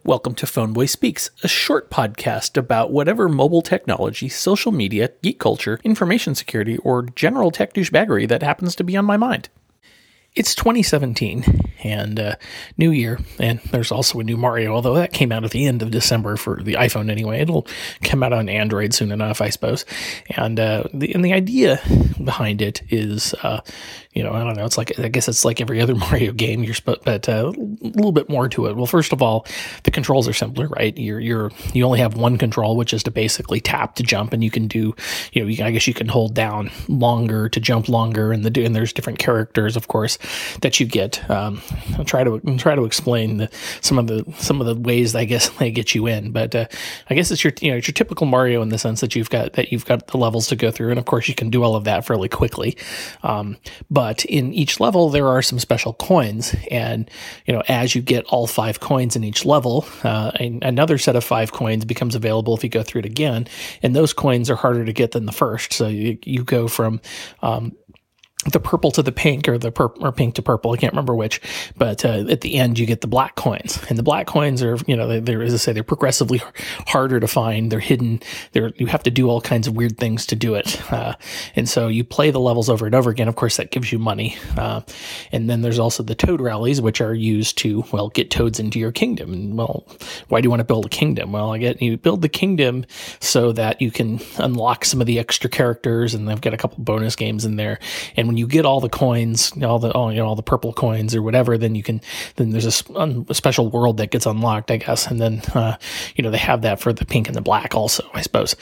Welcome to Phoneboy Speaks, a short podcast about whatever mobile technology, social media, geek culture, information security, or general tech douchebaggery that happens to be on my mind. It's 2017 and new year, and there's also a new Mario, although that came out at the end of December for the iPhone anyway. It'll come out on Android soon enough, I suppose. And the idea behind it is, I don't know. I guess it's like every other Mario game. But a little bit more to it. Well, first of all, the controls are simpler, right? You only have one control, which is to basically tap to jump, and you can do, I guess you can hold down longer to jump longer, and there's different characters, of course, that you get. I'll try to explain some of the ways I guess they get you in, but I guess it's your typical Mario in the sense that you've got the levels to go through, and of course you can do all of that fairly quickly. But in each level there are some special coins, and as you get all 5 coins in each level, another set of 5 coins becomes available if you go through it again, and those coins are harder to get than the first. So you go from the purple to the pink, or pink to purple. I can't remember which, but at the end you get the black coins, and the black coins are, they're, as I say, they're progressively harder to find. They're hidden. You have to do all kinds of weird things to do it, and so you play the levels over and over again. Of course, that gives you money, and then there's also the toad rallies, which are used to get toads into your kingdom. And why do you want to build a kingdom? Well, you build the kingdom so that you can unlock some of the extra characters, and they've got a couple bonus games in there. And when you get all the coins, all the purple coins or whatever, then there's a special world that gets unlocked, I guess. And then, they have that for the pink and the black also, I suppose.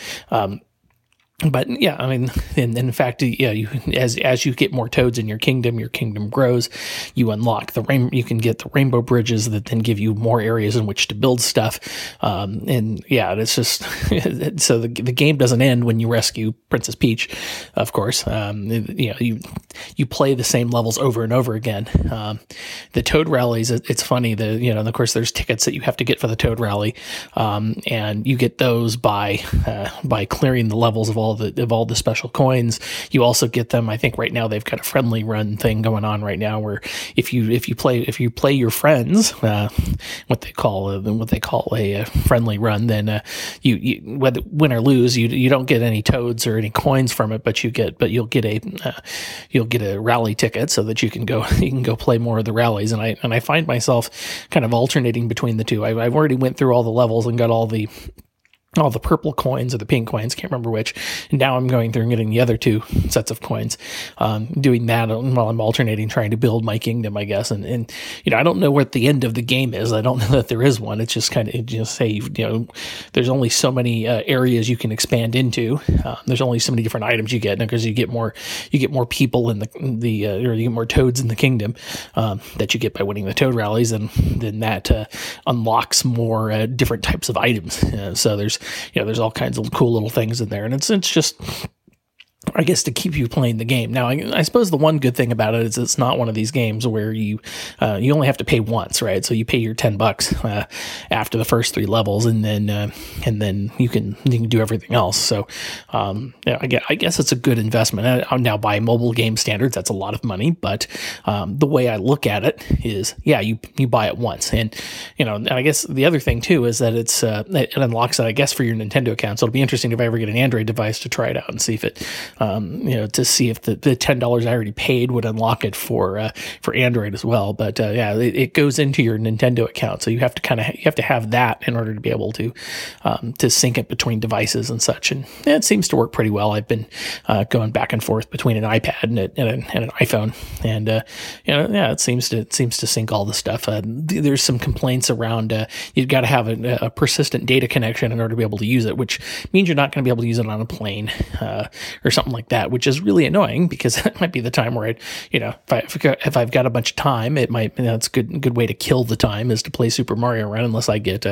But yeah, and in fact, as you get more toads in your kingdom grows. You unlock you can get the rainbow bridges that then give you more areas in which to build stuff. And yeah, it's just so the game doesn't end when you rescue Princess Peach, of course. You play the same levels over and over again. The Toad rallies, it's funny. And of course, there's tickets that you have to get for the Toad rally, and you get those by clearing the levels of all the special coins. You also get them. I think right now they've got a friendly run thing going on right now, where if you play your friends, what they call a friendly run, then you whether win or lose, you don't get any toads or any coins from it, but you'll get a rally ticket so that you can go play more of the rallies. And I find myself kind of alternating between the two. I've already went through all the levels and got all the purple coins or the pink coins, can't remember which. And now I'm going through and getting the other 2 sets of coins, doing that while I'm alternating, trying to build my kingdom, I guess. And I don't know what the end of the game is. I don't know that there is one. It's just kind of say, there's only so many areas you can expand into. There's only so many different items you get, because you get more people in or you get more toads in the kingdom that you get by winning the toad rallies, and then that unlocks more different types of items. So there's all kinds of cool little things in there, and it's just, I guess, to keep you playing the game. Now, I suppose the one good thing about it is it's not one of these games where you only have to pay once, right? So you pay your $10 after the first 3 levels, and then you can do everything else. So I guess it's a good investment. Now, by mobile game standards, that's a lot of money, but the way I look at it is, you buy it once, and I guess the other thing too is that it unlocks it, I guess, for your Nintendo account. So it'll be interesting if I ever get an Android device to try it out and see if it. To see if the $10 I already paid would unlock it for Android as well. But it goes into your Nintendo account, so you have to have that in order to be able to sync it between devices and such. And it seems to work pretty well. I've been going back and forth between an iPad and an iPhone, and it seems to sync all the stuff. There's some complaints around you've got to have a persistent data connection in order to be able to use it, which means you're not going to be able to use it on a plane or something like that, which is really annoying, because it might be the time where if I've got a bunch of time, it might, it's a good way to kill the time is to play Super Mario Run, unless I get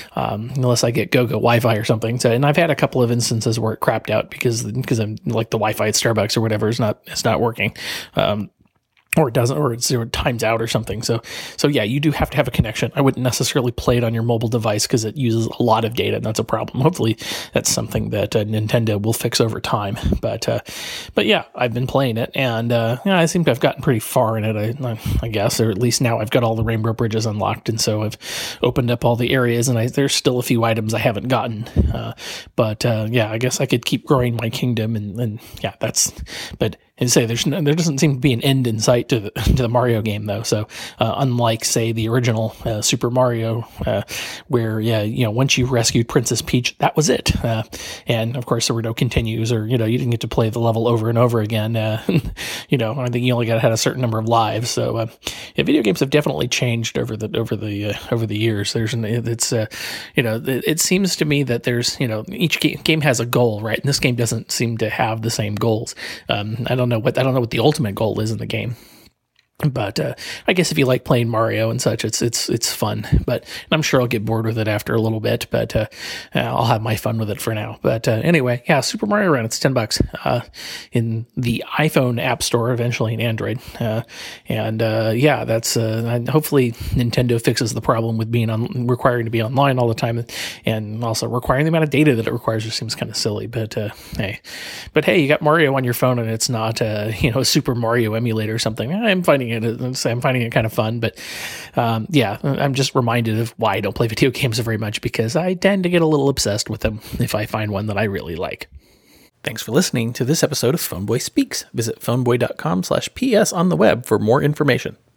GoGo Wi-Fi or something. So, and I've had a couple of instances where it crapped out because I'm like the Wi-Fi at Starbucks or whatever it's not working. or it doesn't, or it's times out or something. So yeah, you do have to have a connection. I wouldn't necessarily play it on your mobile device because it uses a lot of data, and that's a problem. Hopefully, that's something that Nintendo will fix over time. But yeah, I've been playing it, and I seem to have gotten pretty far in it. I guess, or at least now I've got all the Rainbow Bridges unlocked, and so I've opened up all the areas, and there's still a few items I haven't gotten. But yeah, I guess I could keep growing my kingdom, and yeah, that's. But and say there doesn't seem to be an end in sight to the Mario game, though. So unlike, say, the original Super Mario, where once you rescued Princess Peach, that was it, and of course there were no continues, or you didn't get to play the level over and over again. I think you only had a certain number of lives. So video games have definitely changed over the years. It seems to me that there's each game has a goal, right? And this game doesn't seem to have the same goals. I don't know what the ultimate goal is in the game. But I guess if you like playing Mario and such, it's fun. But I'm sure I'll get bored with it after a little bit. But I'll have my fun with it for now. But anyway, yeah, Super Mario Run. It's $10 in the iPhone App Store, eventually in Android. Yeah, that's hopefully Nintendo fixes the problem with being requiring to be online all the time, and also requiring the amount of data that it requires, which seems kind of silly. But hey, you got Mario on your phone, and it's not a Super Mario emulator or something. I'm finding it kind of fun, but yeah, I'm just reminded of why I don't play video games very much, because I tend to get a little obsessed with them if I find one that I really like. Thanks for listening to this episode of Phoneboy Speaks. Visit phoneboy.com/ps on the web for more information.